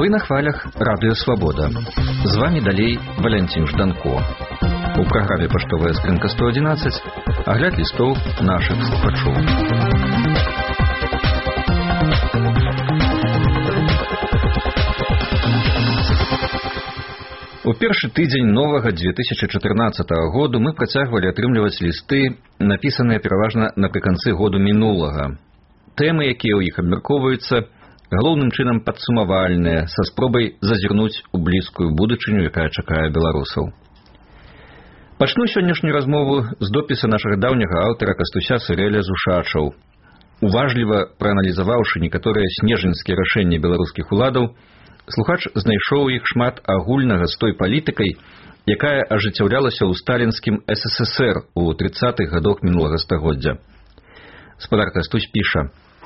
Вы на хвалях Радио Свобода. З вами далей Валентин Жданко. У праграме «Паштовая скрынка 111» агляд лістоў нашых слухачоў. У першы тыдзень новага 2014 году мы працягвалі атрымліваць лісты, напісаныя пераважна напрыканцы году мінулага. Тэмы, якія ў іх абмяркоўваюцца, галоўным чынам падсумавальныя, са спробай зазірнуць у блізкую будучыню, якая чакае беларусаў. Пачну сённяшнюю размову з допіса нашага даўняга аўтара Кастуся Сырэля Зушачаў. Уважліва прааналізаваўшы некаторыя снежаньскія рашэнні беларускіх уладаў, слухач знайшоў іх шмат агульнага з той палітыкай, якая ажыццяўлялася ў сталінскім СССР у 30-х гадах мінулага стагоддзя. Спадар Кастусь піша: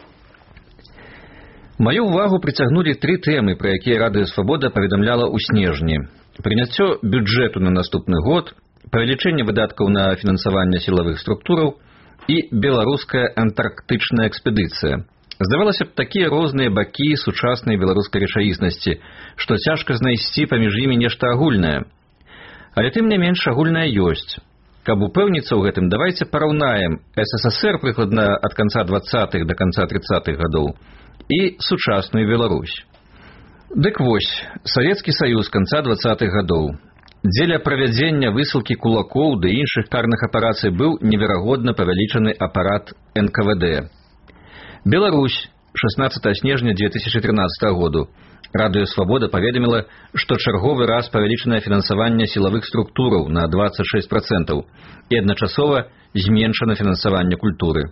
«Маю ўвагу прыцягнулі тры тэмы, пра якія Радыё Свабода паведамляла ў снежні. Прыняццё бюджэту на наступны год, павелічэнне выдаткаў на фінансаванне сілавых структураў і беларуская антарктычная экспедыцыя. Здавалася б, такія розныя бакі сучаснай беларускай рэчаіснасці, што цяжка знайсці паміж імі нешта агульнае. Але тым не менш агульнае ёсць. Каб упэўніцца ў гэтым, давайце параўнаем СССР прыкладна ад канца 20-х да канца 30-х гадоў і сучасную Беларусь. Дык вось, Савецкі Саюз канца 20-х гадоў. Дзеля правядзення высылкі кулакоў ды іншых карных аперацый быў неверагодна павялічаны апарат НКВД. Беларусь, 16 снежня 2013 году. Радыё Свабода паведаміла, што чарговы раз павялічанае фінансаванне сілавых структураў на 26% і адначасова зменшана фінансаванне культуры.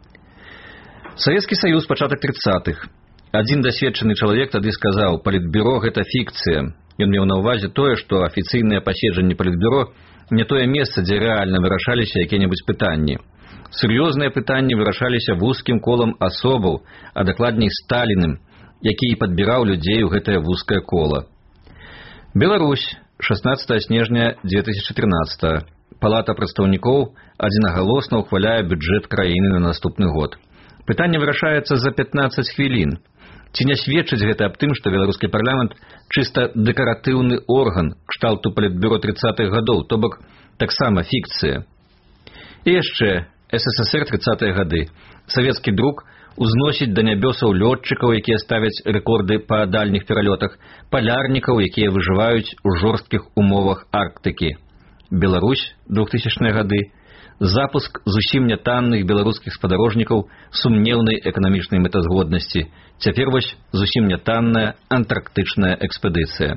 Савецкі Саюз, пачатак 30-х. Адзін дасведчаны чалавек тады сказаў: «Палітбюро – гэта фікцыя». Ён меў на ўвазе тое, што афіцыйныя паседжанні палітбюро не тое месца, дзе рэальна вырашаліся якія-небудзь пытанні. Сур'ёзныя пытанні вырашаліся вузкім колам асобаў, а дакладней Сталіным, які і падбіраў людзей у гэтае вузкае кола. Беларусь, 16 снежня 2013. Палата прадстаўнікоў адзінагалосна ўхваляе бюджэт краіны на наступны год. Пытанне вырашаецца за 15 хвілін. Ці не сведчыць гэта аб тым, што беларускі парламент чыста дэкаратыўны орган кшталту палітбюро 30-х гадоў, то бок таксама фікцыя. І яшчэ СССР 30-е гады. Савецкі друк узносіць да нябёсаў лётчыкаў, якія ставяць рэкорды па дальніх пералётах, палярнікаў, якія выжываюць у жорсткіх умовах Арктыкі. Беларусь, 2000-е гады. Запуск зусім нятанных беларускіх спадарожнікаў сумнеўнай эканамічнай мэтазгоднасці. Цяпер вось зусім нятанная антарктычная экспедыцыя.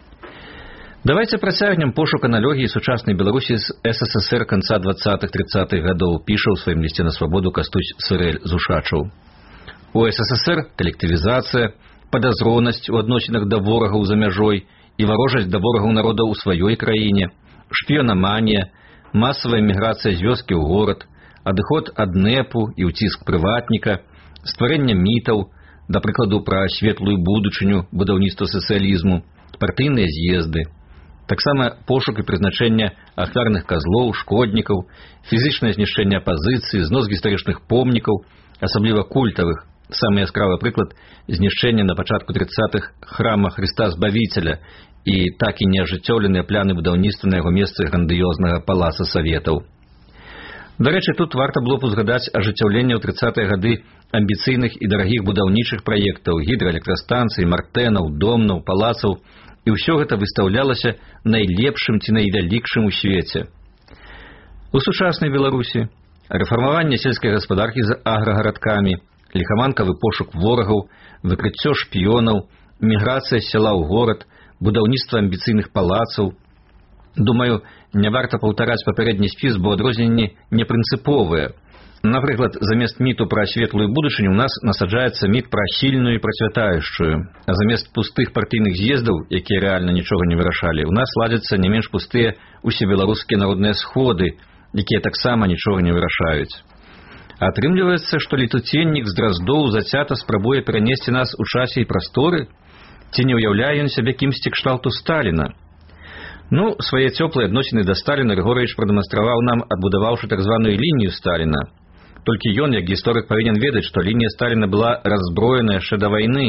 Давайте працягнем пошук аналогіі сучаснай Беларусі з СССР канца 20-30-х гадоў, піша ў сваім лісце на Свабоду Кастусь Сырэль Зушачаў. У СССР калектывізацыя, падазронасць у адносінах да ворагаў за мяжой і варожасць да ворагаў народа ў сваёй краіне, шпіёнаманія, масавая міграцыя з вёскі ў горад, адыход ад НЭПу і ўціск прыватніка, стварэнне мітаў, да прыкладу пра светлую будучыню будаўніцтва сацыялізму, партыйныя з'езды. Таксама пошук і прызначэнне ахвярных казлоў, шкоднікаў, фізычнае знішчэнне апазіцыі, знос гістарычных помнікаў, асабліва культавых. Самы яскравы прыклад – знішчэнне на пачатку 30-х храма Хрыста Збавіцеля і так і неажыццёўленыя пляны будаўніцтва на яго месцы грандыёзнага палаца Саветаў. Дарэчы, тут варта было б узгадаць ажыццяўленне ў 30-е гады амбіцыйных і дарагіх будаўнічых праектаў, гідраэлектрастанцый, мартэнаў, домнаў, палацаў, і ўсё гэта выстаўлялася найлепшым ці найвялікшым у свеце. У сучаснай Беларусі рэфармаванне сельскай гаспадаркі з аграгарадкамі, ліхаманкавы пошук ворагаў, выкрыццё шпіёнаў, міграцыя з сяла ў горад, будаўніцтва амбіцыйных палацаў. Думаю, не варта паўтараць папярэдні спіс, бо адрозненні непрынцыповыя. Напрыклад, замест міту пра светлую будучыню ў нас насаджаецца міт пра сільную і працвятаючую, а замест пустых партыйных з'ездаў, якія рэальна нічога не вырашалі, у нас ладзяцца не менш пустыя усебеларускія народныя сходы, якія таксама нічога не вырашаюць. Атрымліваецца, што летуценнік з Драздоў зацята спрабуе перанесці нас у часе і прасторы? Ці не ўяўляе ён сябе кімсьці кшталту Сталіна? Ну, свае цёплыя адносіны да Сталіна Григорович прадэманстраваў нам, адбудаваўшы так званую лінію Сталіна. Толькі ён, як гісторык, павінен ведаць, што лінія Сталіна была разброена яшчэ да вайны,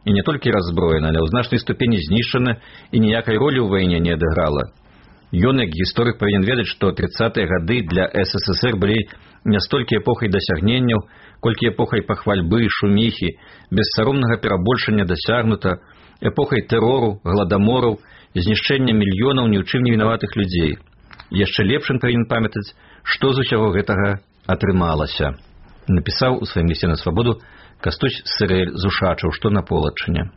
і не толькі раззброена, але ў значнай ступені знішчана і ніякай ролі ў вайне не адыграла. Ён, як гісторык, павінен ведаць, што 30-е гады для СССР былі не столькі эпохай дасягненняў, колькі эпохай пахвальбы, шуміхі, бессаромнага перабольшання дасягнута, эпохай тэрору, гладамораў, знішчэння мільёнаў ні ў чым не вінаватых людзей. Яшчэ лепш ён павінен памятаць, што з усяго гэтага атрымалася. Напісаў у сваім лісце на свабоду Кастусь Сырэль з Ушачаў, што на Полачыне.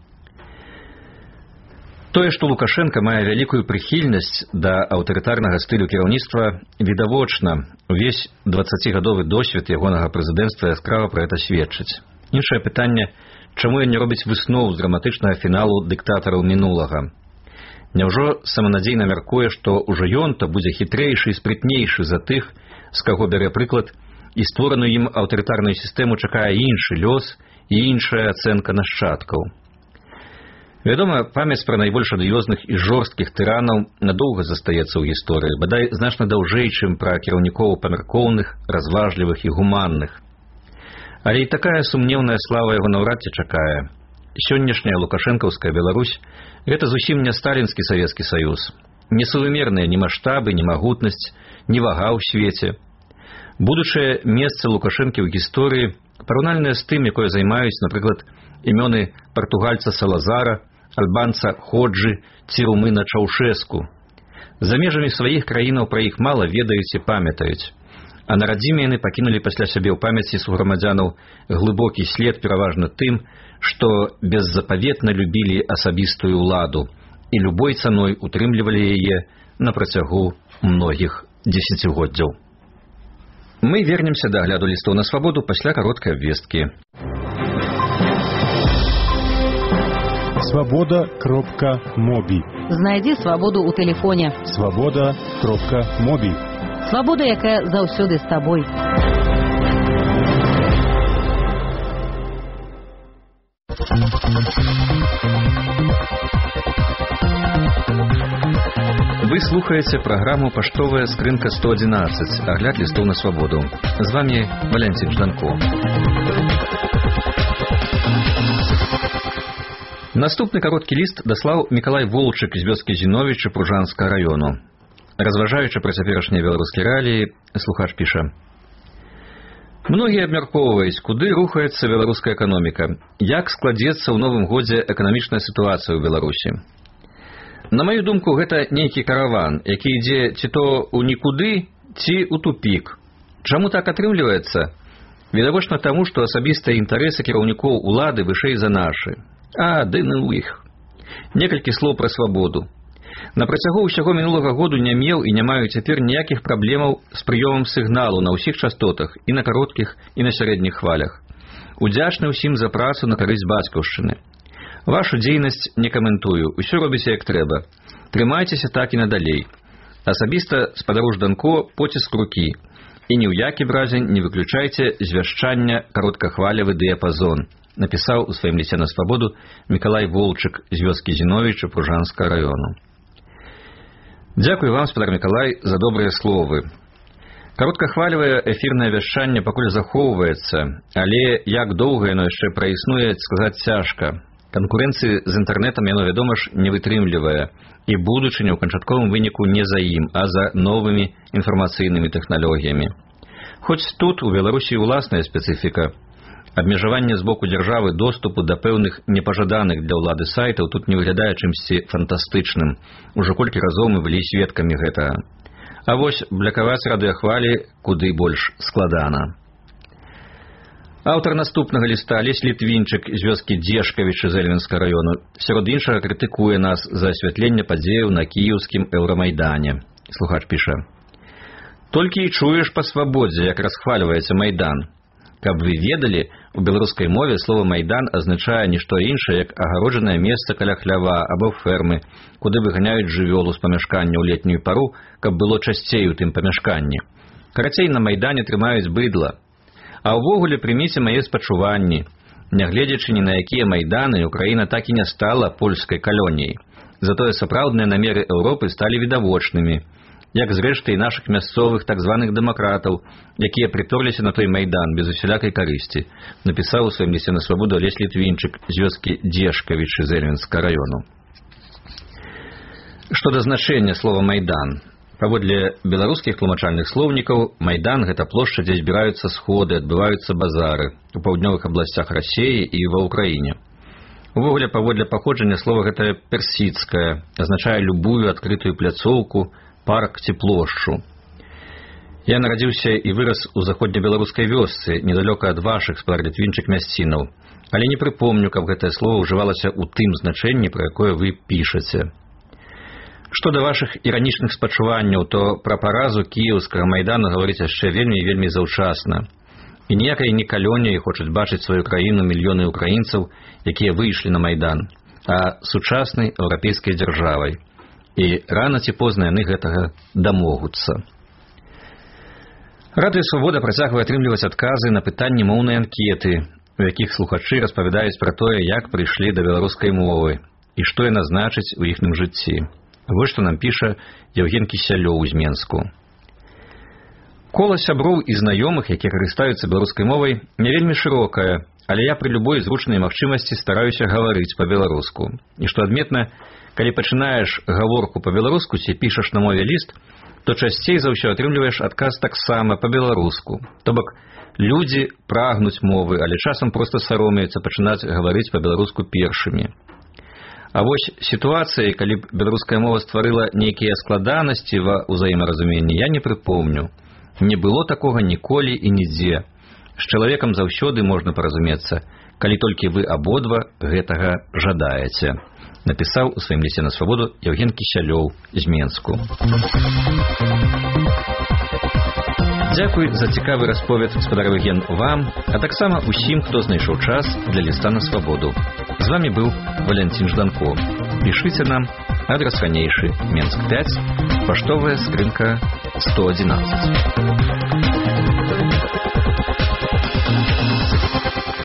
Тое, што Лукашенко мае вялікую прыхільнасць да аўтарытарнага стылю кіраўніцтва, відавочна. Увесь 20-гадовы досвед ягонага прэзідэнцтва яскрава пра гэта сведчыць. Іншае пытанне, чаму ён не робіць высноў з драматычнага фіналу дыктатараў мінулага? Няўжо саманадзейна мяркуе, што ўжо ён-то будзе хітрэйшы і спрытнейшы за тых, з каго бярэ прыклад, і створаную ім аўтарытарную сістэму чакае іншы лёс і іншая ацэнка нашчадкаў. Вядома, памяць пра найбольш адыёзных і жорсткіх тыранаў надоўга застаецца ў гісторыі, бадай значна даўжэй, чым пра кіраўнікоў памяркоўных, разважлівых і гуманных. Але і такая сумнеўная слава яго наўрад ці чакае. Сённяшняя лукашэнкаўская Беларусь – гэта зусім не сталінскі Савецкі Саюз. Несувымерныя ні маштабы, ні магутнасць, ні вага ў свеце. Будучае месца Лукашэнкі ў гісторыі параўнальнае з тым, якое займаюць, напрыклад, імёны партугальца Салазара, альбанца Ходжы ці румына Чаўшэску. За межамі сваіх краінаў пра іх мала ведаюць і памятаюць. А на радзіме яны пакінулі пасля сябе ў памяці суграмадзянаў глыбокі след пераважна тым, што беззапаветна любілі асабістую ўладу і любой цаной утрымлівалі яе на працягу многіх дзесяцігоддзяў. Мы вернемся да агляду лістоў на свабоду пасля кароткай абвесткі. Свобода.моби. Знайдзі свабоду ў тэлефоне. Свобода.моби. Свабода, якая заўсёды з табой. Вы слухаеце праграму «Паштовая скрынка 111», агляд лістоў на свабоду. З вами Валентин Жданко. Наступны кароткі ліст даслаў Мікалай Волчык з вёскі Зіновіча Пружанскага раёну. Разважаючы пра цяперашнія беларускія рэаліі, слухач піша: многія абмяркоўваюць, куды рухаецца беларуская эканоміка, як складзецца ў новым годзе эканамічная сітуацыя ў Беларусі. На маю думку, гэта нейкі караван, які ідзе ці то ў нікуды, ці ў тупік. Чаму так атрымліваецца? Відавочна таму, што асабістыя інтарэсы кіраўнікоў улады вышэй за нашы. Ды ну іх. Некалькі слоў пра свабоду. На працягу ўсяго мінулага году не меў і не маю цяпер ніякіх праблемаў з прыёмам сігналу на ўсіх частотах, і на кароткіх, і на сярэдніх хвалях. Удзячны ўсім за працу на карысць бацькаўшчыны. Вашу дзейнасць не каментую, усё робіце як трэба. Трымайцеся так і надалей. Асабіста спадару Жданко поціск рукі. І ні ў якім разе не выключайце звяшчання кароткахвалявы дыяпазон, напісаў у сваім лісце на свабоду Мікалай Волчык з вёскі Зіновіча Пружанскага раёну. Дзякую вам, спадар Мікалай, за добрыя словы. Кароткахвалевае эфірнае вяшчанне пакуль захоўваецца, але як доўга яно яшчэ праіснуе, сказаць цяжка. Канкурэнцыі з інтэрнэтам яно, вядома ж, не вытрымлівае, і будучыня ў канчатковым выніку не за ім, а за новымі інфармацыйнымі тэхналогіямі. Хоць тут у Беларусі ўласная спецыфіка. Абмежаванне з боку дзяржавы доступу да пэўных непажаданых для ўлады сайтаў тут не выглядае чымсьці фантастычным. Ужо колькі разоў мы былі сведкамі гэтага. А вось блякаваць радыахвалі куды больш складана. Аўтар наступнага ліста Алесь Літвінчык з вёскі Дзешкавіча з Эльвінскага раёну сярод іншага крытыкуе нас за асвятленне падзеяў на кіеўскім Еўрамайдане. Слухач піша: толькі і чуеш па свабодзе, як расхвальваецца Майдан. Каб вы ведалі, у беларускай мове слова «майдан» азначае нішто іншае, як агароджанае месца каля хлява або фермы, куды выганяюць жывёлу з памяшкання ў летнюю пару, каб было часцей у тым памяшканні. Карацей, на Майдане трымаюць быдла. А ўвогуле прыміце мае спачуванні. Нягледзячы ні на якія Майданы, Украіна так і не стала польскай калоніяй. Затое сапраўдныя намеры Еўропы сталі відавочнымі. як зрэшты і нашых мясцовых так званых дэмакратаў, якія прыпёрліся на той майдан без усялякай карысці, напісаў у сваім лісце на свабоду Алесь Літвінчык з вёскі Дзешкавічы з Эльвінскага раёну. Што да значэння слова «майдан», паводле беларускіх тлумачальных слоўнікаў, майдан – гэта плошча, дзе збіраюцца сходы, адбываюцца базары у паўднёвых абласцях Расіі і ва ўкраіне. Увогуле, паводле паходжання слова гэта персідскае, азначае любую адкрытую пляцоўку, парк ці плошчу. Я нарадзіўся і вырас у заходнебеларускай вёсцы, недалёка ад вашых, спадар Літвінчык, мясцінаў, але не прыпомню, каб гэтае слово ўжывалася ў тым значэнні, пра якое вы пішаце. Што да вашых іранічных спачуванняў, то пра паразу кіеўскага майдану гаварыць яшчэ вельмі і вельмі заўчасна. І ніякай не калоніяй хочуць бачыць сваю краіну мільёны ўкраінцаў, якія выйшлі на майдан, а сучаснай еўрапейскай дзяржавай. І рана ці позна яны гэтага дамогуцца. Радыё Свабода працягвае атрымліваць адказы на пытанні моўнай анкеты, у якіх слухачы распавядаюць пра тое, як прыйшлі да беларускай мовы і што яна значыць у іхнім жыцці. Вось што нам піша Яўген Кісялёў з Менску. Кола сяброў і знаёмых, якія карыстаюцца беларускай мовай, не вельмі шырокае, але я пры любой зручнай магчымасці стараюся гаварыць па-беларуску. І што адметна, калі пачынаеш гаворку па-беларуску ці пішаш на мове ліст, то часцей за ўсё атрымліваеш адказ таксама па-беларуску. То бок, людзі прагнуць мовы, але часам проста саромеюцца пачынаць гаварыць па-беларуску першымі. А вось сітуацыі, калі б беларуская мова стварыла нейкія складанасці ва ўзаемаразуменні, я не прыпомню. Не было такога ніколі і нідзе. З чалавекам заўсёды можна паразумецца, калі толькі вы абодва гэтага жадаеце. Напісаў у сваім лісце на свабоду Яўген Кісялёў з Менску. Дзякуй за цікавы расповед, спадар Яўген, вам, а таксама усім, хто знайшоў час для ліста на свабоду. З вами быў Валентин Жданко. Пішыце нам, адрес ранейшы, Менск 5, паштовая скрынка 111.